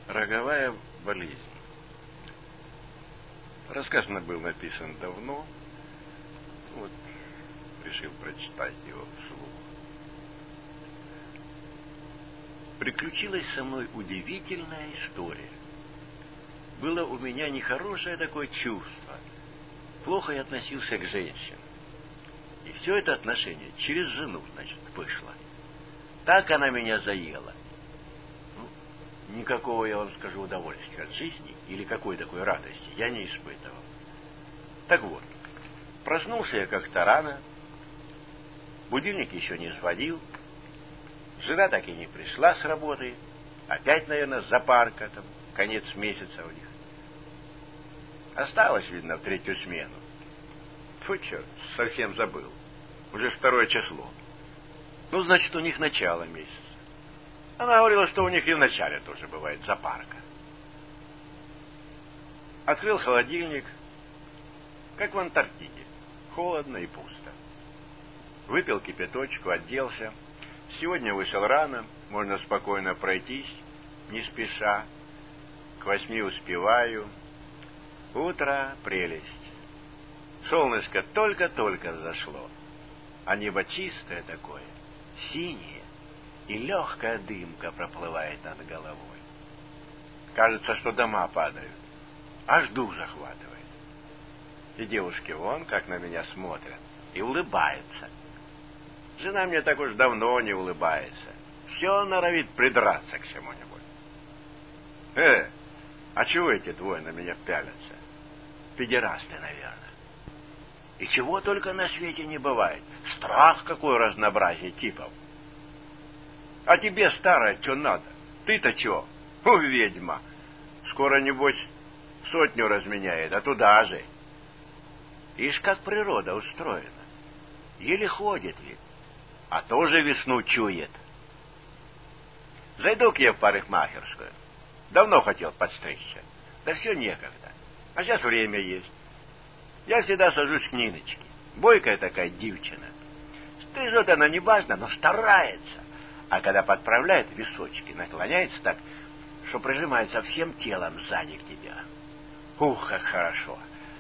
Роговая болезнь. Рассказ был написан давно. Вот, решил прочитать его вслух. Приключилась со мной удивительная история. Было у меня нехорошее такое чувство. Плохо я относился к женщинам. И все это отношение через жену, значит, вышло. Так она меня заела. Никакого, я вам скажу, удовольствия от жизни или какой такой радости я не испытывал. Так вот, проснулся я как-то рано, будильник еще не звонил, жена так и не пришла с работы, опять, наверное, запарка, там, конец месяца у них. Осталось, видно, в третью смену. Фу, черт, совсем забыл. Уже 2 число. Ну, значит, у них начало месяца. Она говорила, что у них и в начале тоже бывает запарка. Открыл холодильник, как в Антарктиде. Холодно и пусто. Выпил кипяточку, оделся. Сегодня вышел рано, можно спокойно пройтись, не спеша. К 8 успеваю. Утро — прелесть. Солнышко только-только зашло, а небо чистое такое, синее, и легкая дымка проплывает над головой. Кажется, что дома падают, аж дух захватывает. И девушки вон как на меня смотрят и улыбаются. Жена мне так уж давно не улыбается, все норовит придраться к чему-нибудь. А чего эти двое на меня пялятся? Педерасты, наверное. И чего только на свете не бывает. Страх какой разнообразие типов. А тебе, старая, что надо? Ты-то чего? Ведьма. Скоро, небось, 100 разменяет, а туда же. Ишь, как природа устроена. Еле ходит ведь, а тоже весну чует. Зайду-ка я в парикмахерскую. Давно хотел подстричься. Да все некогда. А сейчас время есть. Я всегда сажусь к Ниночке. Бойкая такая девчина. Стрижет она не важно, но старается. А когда подправляет височки, наклоняется так, что прижимается всем телом сзади к тебе. Ух, как хорошо.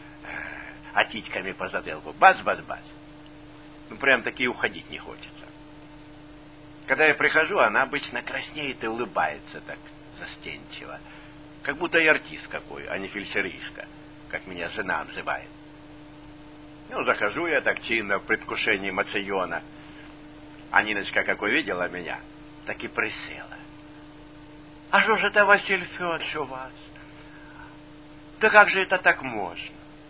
А титьками по затылку. Бац-бац-бац. Ну, прям таки уходить не хочется. Когда я прихожу, она обычно краснеет и улыбается так застенчиво. Как будто и артист какой, а не фельдшеришка, как меня жена обзывает. Ну, захожу я так чинно в предвкушении мациона. А Ниночка, как увидела меня, так и присела. — А что же это, Василий Федорович, у вас? Да как же это так можно?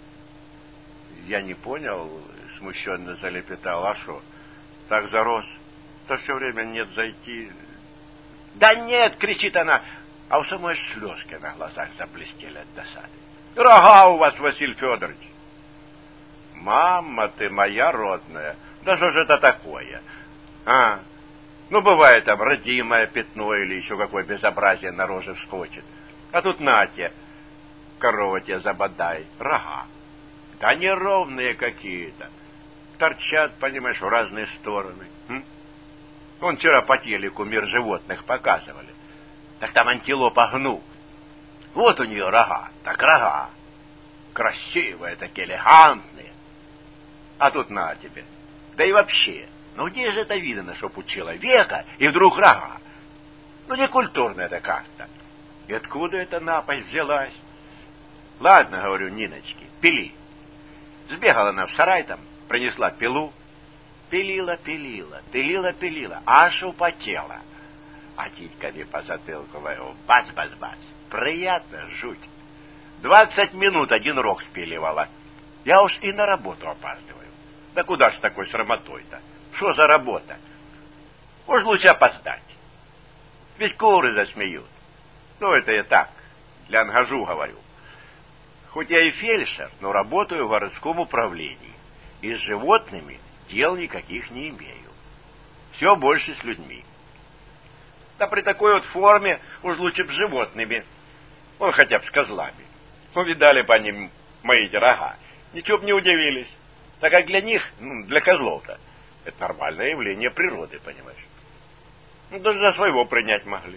Я не понял, смущенно залепетал. А что, так зарос? То все время нет зайти. — Да нет, кричит она, а у самой слезки на глазах заблестели от досады. — Рога у вас, Василий Федорович! — Мама ты моя родная, да что же это такое? Ну, бывает там родимое пятно или еще какое безобразие на роже вскочит. А тут на те, корова тебе забодай, рога. Да неровные какие-то. Торчат, понимаешь, в разные стороны. Вон вчера по телеку «Мир животных» показывали. Так там антилопа гну. Вот у нее рога, так рога. Красивые такие, элегантные. А тут на тебе. Да и вообще, ну где же это видно, чтоб у человека и вдруг рога? Ну не культурно это как-то. И откуда эта напасть взялась? Ладно, говорю Ниночке, пили. Сбегала она в сарай там, принесла пилу. Пилила, аж употела. А титьками по затылку, бац-бац-бац. Приятно, жуть. 20 минут один рог спиливала. Я уж и на работу опаздываю. Да куда ж такой срамотой-то? Что за работа? Уж лучше опоздать. Ведь куры засмеют. Ну, это я так, для ангажу говорю. Хоть я и фельдшер, но работаю в городском управлении. И с животными дел никаких не имею. Все больше с людьми. Да при такой вот форме уж лучше б с животными. Ну, хотя бы с козлами. Увидали бы они мои рога. Ничего б не удивились. Так как для них, для козлов-то, это нормальное явление природы, понимаешь. Ну, даже за своего принять могли.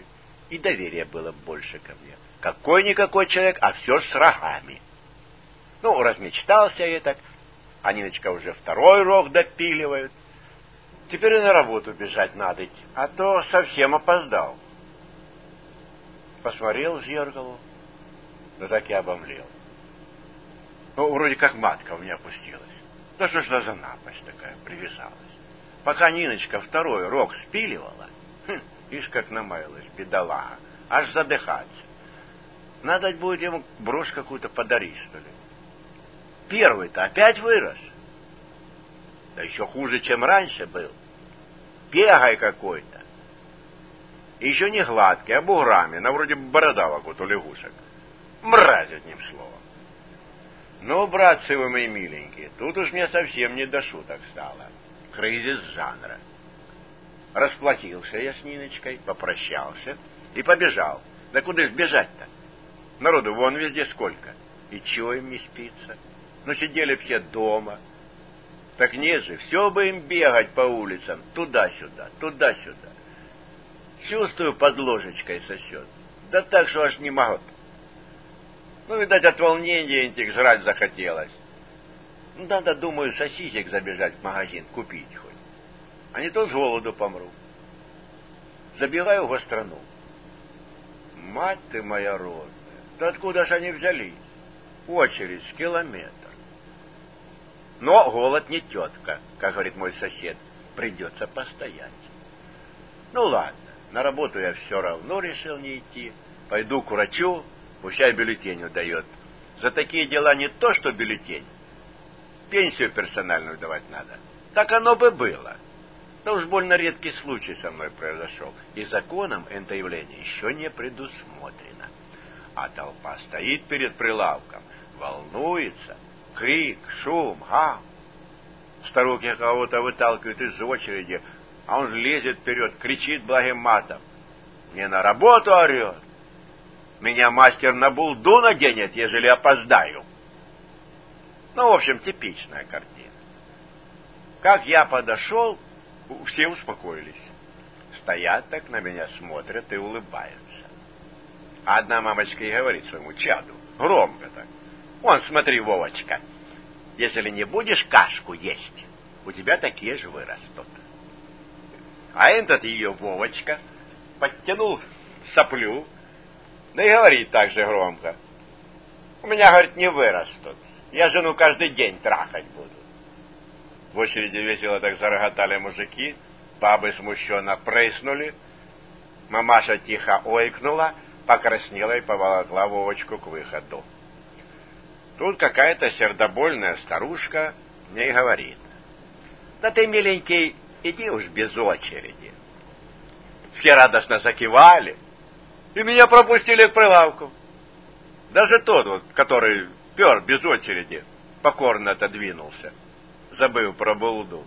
и доверия было больше ко мне. Какой-никакой человек, а все ж с рогами. Ну, размечтался я так, а Ниночка уже второй рог допиливает. Теперь и на работу бежать надо идти, а то совсем опоздал. Посмотрел в зеркало, да так и обомлел. Ну, вроде как матка у меня опустилась. Да что ж за напасть такая привязалась? Пока Ниночка второй рог спиливала, ишь как намаялась, бедолага, аж задыхаться. Надо будет ему брошь какую-то подарить, что ли. Первый-то опять вырос. Да еще хуже, чем раньше был. Пегай какой-то. И еще не гладкий, а буграми, на вроде бородавок вот у лягушек. Мразь, одним словом. Ну, братцы вы мои миленькие, тут уж мне совсем не до шуток стало. Кризис жанра. Расплатился я с Ниночкой, попрощался и побежал. Да куда ж бежать-то? Народу вон везде сколько. И чего им не спится? Ну, сидели все дома. Так нет же, все бы им бегать по улицам, туда-сюда, туда-сюда. Чувствую, под ложечкой сосет. Да так, что аж не могу. Ну, видать, от волнения этих жрать захотелось. Надо, думаю, сосисек забежать в магазин, купить хоть. А не то с голоду помру. Забегаю в гастроном. Мать ты моя родная, да откуда ж они взялись? Очередь с километр. Но голод не тетка, как говорит мой сосед. Придется постоять. Ну ладно, на работу я все равно решил не идти. Пойду к врачу, пущай бюллетень удает. За такие дела не то, что бюллетень. Пенсию персональную давать надо. Так оно бы было. Но уж больно редкий случай со мной произошел. И законом это явление еще не предусмотрено. А толпа стоит перед прилавком, волнуется, крик, шум, гам. Старухи кого-то выталкивают из очереди, а он лезет вперед, кричит благим матом. Мне на работу орет. Меня мастер на булду наденет, ежели опоздаю. Ну, в общем, типичная картина. Как я подошел, все успокоились. Стоят так, на меня смотрят и улыбаются. А одна мамочка и говорит своему чаду, громко так: вон, смотри, Вовочка, если не будешь кашку есть, у тебя такие же вырастут. А этот ее Вовочка подтянул соплю, да и говорит так же громко: у меня, говорит, не вырастут, я жену каждый день трахать буду. В очереди весело так зароготали мужики, бабы смущенно прыснули, мамаша тихо ойкнула, покраснела и поволокла Вовочку к выходу. Тут какая-то сердобольная старушка мне и говорит: да ты, миленький, иди уж без очереди. Все радостно закивали, и меня пропустили к прилавку. Даже тот вот, который пер без очереди, покорно отодвинулся, забыв про булду.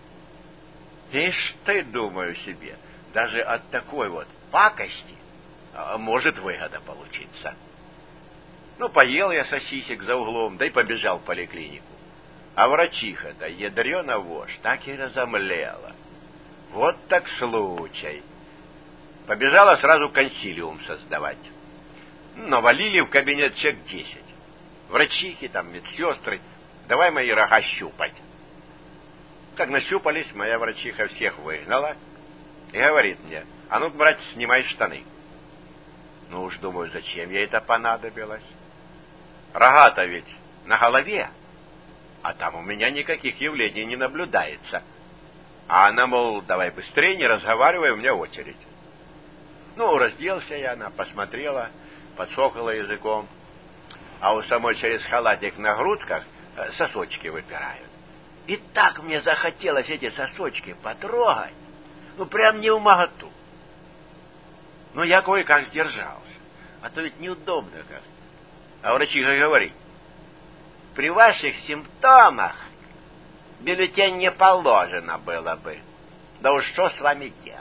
Ишь ты, думаю себе, даже от такой вот пакости может выгода получиться. Ну, поел я сосисек за углом, да и побежал в поликлинику. А врачиха-то, ядрена вошь, так и разомлела. Вот так случай. Побежала сразу консилиум создавать. Навалили в кабинет человек 10. Врачихи там, медсестры, давай мои рога щупать. Как нащупались, моя врачиха всех выгнала и говорит мне: а ну, брать, снимай штаны. Ну уж думаю, зачем ей это понадобилось? Рога-то ведь на голове, а там у меня никаких явлений не наблюдается. А она, мол, давай быстрее, не разговаривай, у меня очередь. Ну, разделся я, она посмотрела, подсохала языком, а у самой через халатик на грудках сосочки выпирают. И так мне захотелось эти сосочки потрогать, ну, прям не в моготу. Но я кое-как сдержался, а то ведь неудобно как-то. А врачиха говорит: при ваших симптомах бюллетень не положено было бы. Да уж что с вами делать?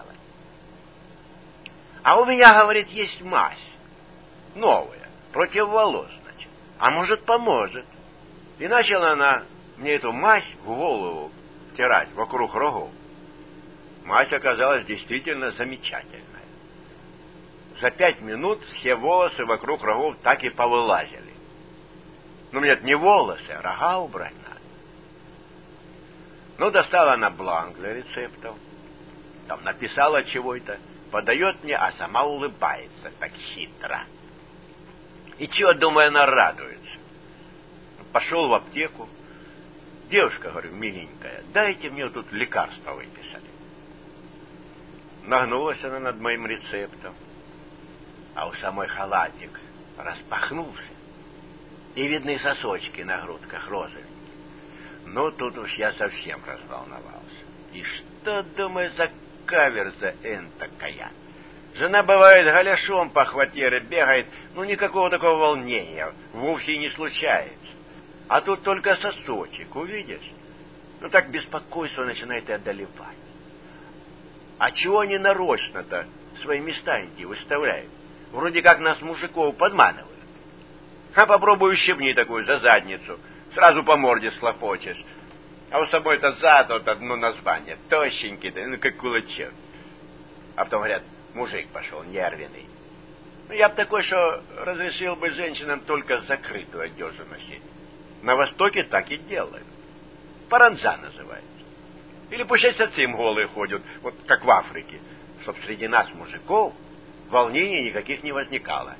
А у меня, говорит, есть мазь новая, против волос, значит. А может, поможет. И начала она мне эту мазь в голову втирать вокруг рогов. Мазь оказалась действительно замечательная. за 5 минут все волосы вокруг рогов так и повылазили. Ну, мне это не волосы, а рога убрать надо. Ну, достала она бланк для рецептов. Там написала чего-то, подает мне, а сама улыбается так хитро. И чего, думаю, она радуется. Пошел в аптеку. Девушка, говорю, миленькая, дайте мне тут лекарство выписали. Нагнулась она над моим рецептом. А у самой халатик распахнулся. И видны сосочки на грудках розовенькие. Ну, тут уж я совсем разволновался. И что, думаю, за каверза такая? Жена, бывает, голяшом по квартире бегает, ну, никакого такого волнения вовсе не случается. А тут только сосочек, увидишь? Ну, так беспокойство начинает и одолевать. А чего они нарочно-то свои места эти выставляют? Вроде как нас, мужиков, подманывают. А попробуй ущипни такую за задницу, сразу по морде схлопочешь. А у собой-то зад вот одно название, тощенький-то, ну, как кулачок. А потом говорят, мужик пошел, нервный. Ну, я бы такой, что разрешил бы женщинам только закрытую одежду носить. На Востоке так и делают. Паранджа называется. Или пусть совсем голые ходят, вот как в Африке, чтоб среди нас, мужиков, волнений никаких не возникало.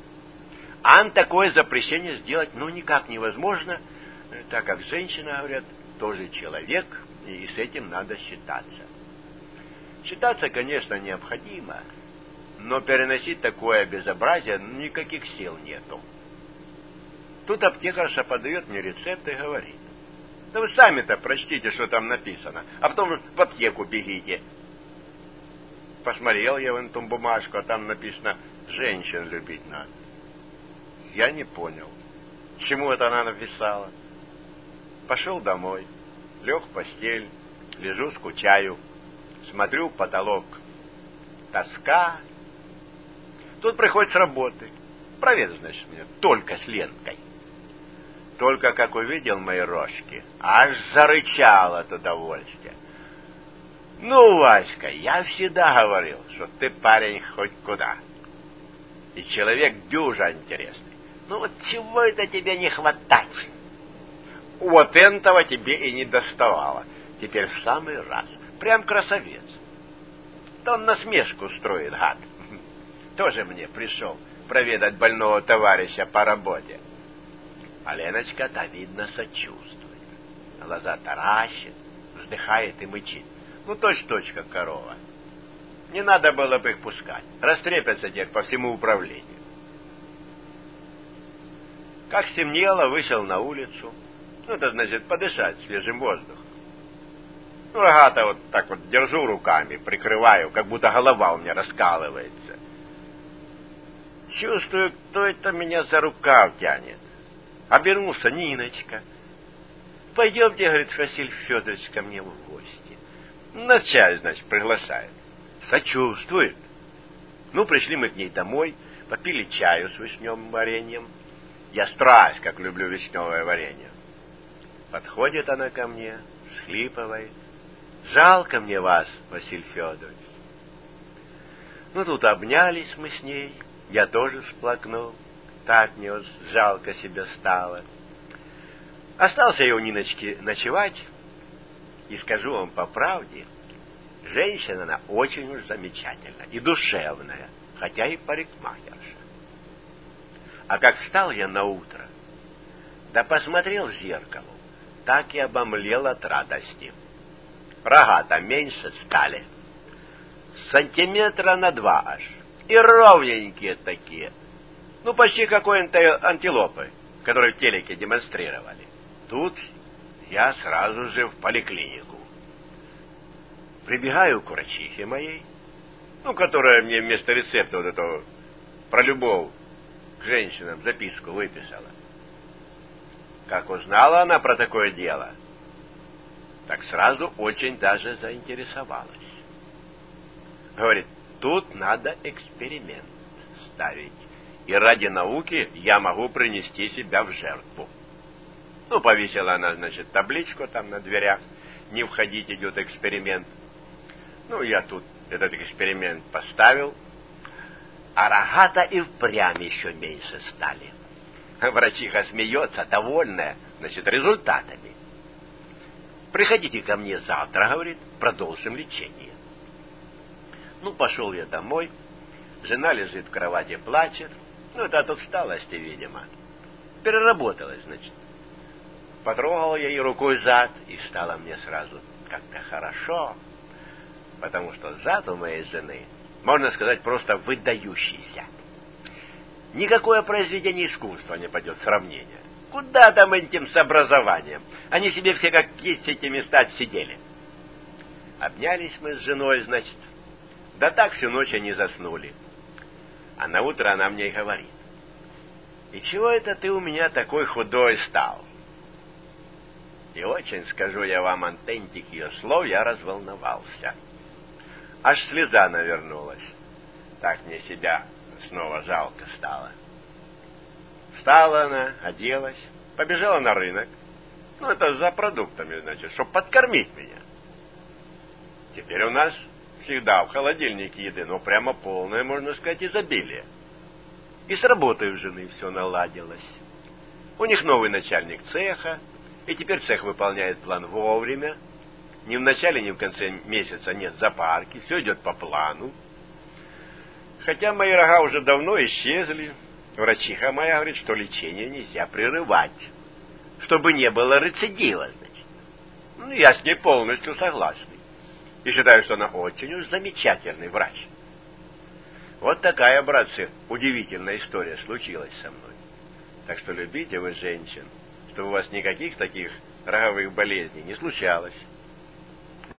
А такое запрещение сделать, ну, никак невозможно, так как женщина, говорят, тоже человек, и с этим надо считаться. Считаться, конечно, необходимо, но переносить такое безобразие никаких сил нету. Тут аптекарша подает мне рецепт и говорит, да вы сами-то прочтите, что там написано, а потом в аптеку бегите. Посмотрел я в эту бумажку, а там написано, женщин любить надо. Я не понял, чему это она написала. Пошел домой, лег в постель, лежу, скучаю, смотрю в потолок. Тоска. Тут приходит с работы. Проведать, значит, меня только с Ленкой. Только как увидел мои рожки, аж зарычал от удовольствия. Ну, Васька, я всегда говорил, что ты парень хоть куда. И человек дюжа интересный. Ну вот чего это тебе не хватать? Вот этого тебе и не доставало. Теперь в самый раз. Прям красавец. Да он насмешку строит, гад. Тоже мне пришел проведать больного товарища по работе. А Леночка-то, видно, сочувствует. Глаза таращит, вздыхает и мычит. Ну, точь-точь, как корова. Не надо было бы их пускать. Растрепятся теперь по всему управлению. Как стемнело, вышел на улицу. Ну, это значит подышать свежим воздухом. Ну, рога-то вот так вот держу руками, прикрываю, как будто голова у меня раскалывается. Чувствую, кто это меня за рукав тянет. Обернулся Ниночка. Пойдемте, говорит, Василий Федорович, ко мне в гости. На чай, значит, приглашает. Сочувствует. Ну, пришли мы к ней домой, попили чаю с вишневым вареньем. Я страсть, как люблю вишневое варенье. Подходит она ко мне, всхлипывает. Жалко мне вас, Василий Федорович. Ну, тут обнялись мы с ней. Я тоже всплакнул. Так мне вот жалко себя стало. Остался я у Ниночки ночевать. И скажу вам по правде, женщина она очень уж замечательная и душевная, хотя и парикмахерша. А как встал я на утро, да посмотрел в зеркало, так и обомлел от радости. Рога-то меньше стали, сантиметра на 2 аж, и ровненькие такие, ну почти какой-то антилопы, которую в телеке демонстрировали. Тут я сразу же в поликлинику. Прибегаю к врачихе моей, ну, которая мне вместо рецепта вот этого про любовь к женщинам записку выписала. Как узнала она про такое дело, так сразу очень даже заинтересовалась. Говорит, тут надо эксперимент ставить, и ради науки я могу принести себя в жертву. Ну, повесила она, значит, табличку там на дверях, не входить, идет эксперимент. Ну, я тут этот эксперимент поставил, а рога-то и впрямь еще меньше стали. Врачиха смеется, довольная, значит, результатами. «Приходите ко мне завтра, — говорит, — продолжим лечение». Ну, пошел я домой. Жена лежит в кровати, плачет. Ну, это от усталости, видимо. Переработалась, значит. Потрогал я ей рукой зад, и стало мне сразу как-то хорошо. Потому что зад у моей жены, можно сказать, просто выдающийся. Никакое произведение искусства не пойдет в сравнение. Куда там этим с образованием? Они себе все как есть эти места отсидели. Обнялись мы с женой, значит. Да так всю ночь они заснули. А наутро она мне и говорит: «И чего это ты у меня такой худой стал?» И очень, скажу я вам, Антентик, ее слов, я разволновался. Аж слеза навернулась. Так мне себя снова жалко стало. Встала она, оделась, побежала на рынок. Ну, это за продуктами, значит, чтобы подкормить меня. Теперь у нас всегда в холодильнике еды, но прямо полное, можно сказать, изобилие. И с работой у жены все наладилось. У них новый начальник цеха, и теперь цех выполняет план вовремя. Ни в начале, ни в конце месяца нет запарки, все идет по плану. Хотя мои рога уже давно исчезли, врачиха моя говорит, что лечение нельзя прерывать, чтобы не было рецидива, значит. Ну, я с ней полностью согласен. И считаю, что она очень уж замечательный врач. Вот такая, братцы, удивительная история случилась со мной. Так что любите вы женщин, чтобы у вас никаких таких роговых болезней не случалось.